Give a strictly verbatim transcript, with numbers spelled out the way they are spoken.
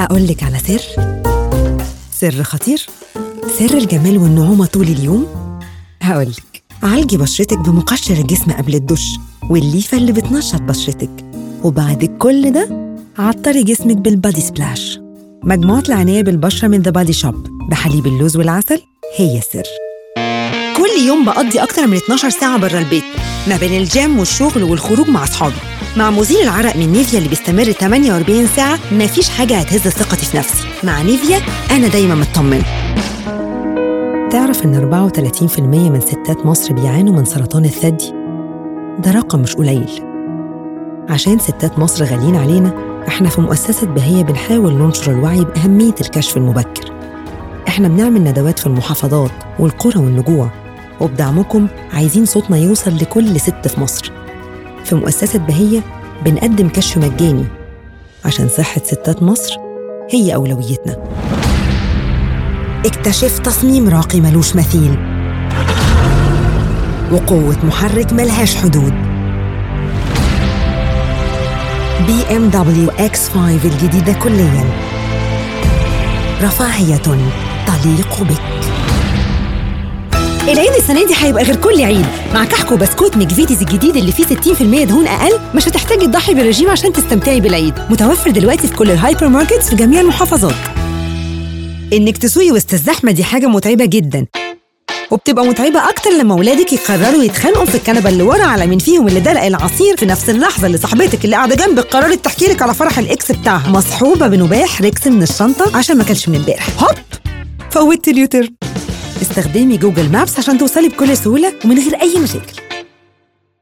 أقولك على سر سر خطير، سر الجمال والنعومة طول اليوم. هقولك، عالجي بشرتك بمقشر الجسم قبل الدش والليفة اللي بتنشط بشرتك، وبعد كل ده عطري جسمك بالبادي سبلاش. مجموعة العناية بالبشرة من ذا بادي شوب بحليب اللوز والعسل هي السر. كل يوم بقضي أكتر من اتناشر ساعة برا البيت، ما بين الجيم والشغل والخروج مع أصحابي. مع مزيل العرق من نيفيا اللي بيستمر ثمانية وأربعين ساعة مفيش حاجة هتهز ثقتي في نفسي. مع نيفيا أنا دايما مطمنة. تعرف إن أربعة وثلاثين بالمية من ستات مصر بيعانوا من سرطان الثدي؟ ده رقم مش قليل. عشان ستات مصر غاليين علينا، إحنا في مؤسسة بهية بنحاول ننشر الوعي بأهمية الكشف المبكر. إحنا بنعمل ندوات في المحافظات والقرى والنجوع، وبدعمكم عايزين صوتنا يوصل لكل ست في مصر. في مؤسسة بهية بنقدم كشف مجاني عشان صحة ستات مصر هي أولويتنا. اكتشف تصميم راقي ملوش مثيل، وقوة محرك ملهاش حدود. بي إم دبليو إكس خمسة الجديدة كلياً، رفاهية تليق بك. العيد السنة دي هيبقى غير كل عيد. مع كحك وبسكوت ميكفيتيز الجديد اللي فيه ستين بالمية دهون أقل، مش هتحتاجي تضحي بالرجيم عشان تستمتعي بالعيد. متوفر دلوقتي في كل الهايبر ماركتس في جميع المحافظات. إنك تسوقي وسط الزحمة دي حاجة متعبة جداً، وبتبقى متعبة أكتر لما ولادك يقرروا يتخانقوا في الكنبة اللي ورا على مين فيهم اللي دلق العصير في نفس اللحظة اللي صاحبتك اللي قاعدة جنبك قررت تحكي لك على فرح الإكس بتاعها، مصحوبة بنباح ريكس من الشنطة عشان ما كلش من امبارح. هوب فوتي اليوتر. استخدمي جوجل مابس عشان توصلي بكل سهولة ومن غير أي مشاكل.